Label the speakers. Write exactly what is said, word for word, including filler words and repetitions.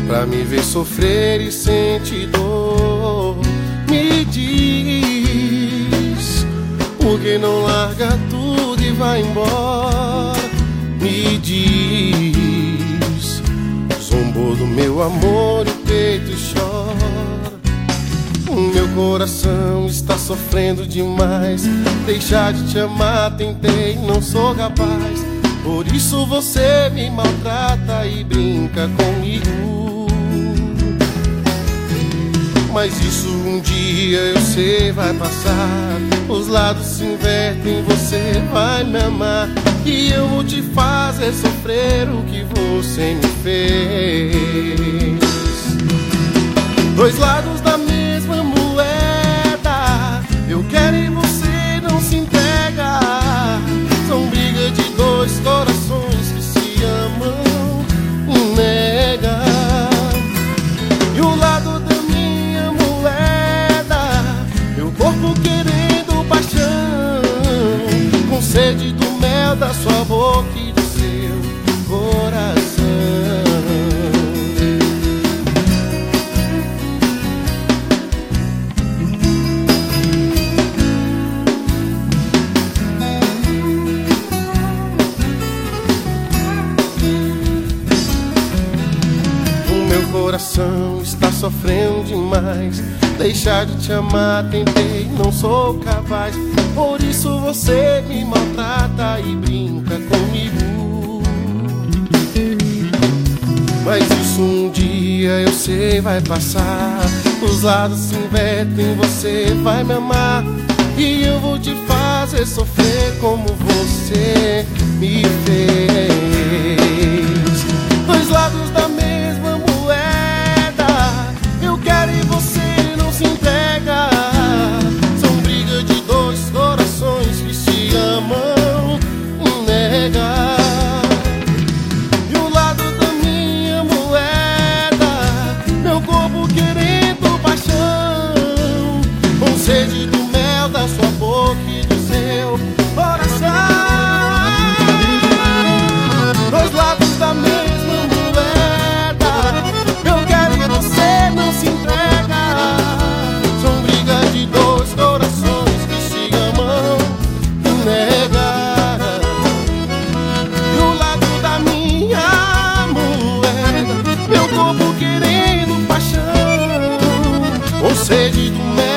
Speaker 1: pra me ver sofrer e sentir dor. Me diz, por que não larga tudo e vai embora? Me diz, zombou do meu amor e o peito chora. O meu coração está sofrendo demais. Deixar de te amar tentei, não sou capaz. Por isso você me maltrata e brinca comigo. Mas isso um dia eu sei vai passar. Os lados se invertem, você vai me amar. E eu vou te fazer sofrer o que você me fez. Dois lados da mesma moeda, eu quero e você não se entrega. São briga de dois corações que se amam, nega. E o lado da minha moeda, meu corpo querendo paixão, com sede do mel da sua boca e do seu coração. Meu coração está sofrendo demais. Deixar de te amar tentei, não sou capaz. Por isso você me maltrata e brinca comigo. Mas isso um dia eu sei vai passar. Os lados se invertem, você vai me amar. E eu vou te fazer sofrer como você me fez. Dois lados da mesma moeda, eu quero e você não se entrega. São briga de dois corações que se amam, nega. E o lado da minha moeda, meu corpo querendo paixão, com sede do mel da sua boca e do seu coração. Dois lados da mesma moeda, eu quero e você não se entrega. São briga de dois corações que se amam, nega. E o lado da minha moeda, meu corpo querendo paixão, com sede do mel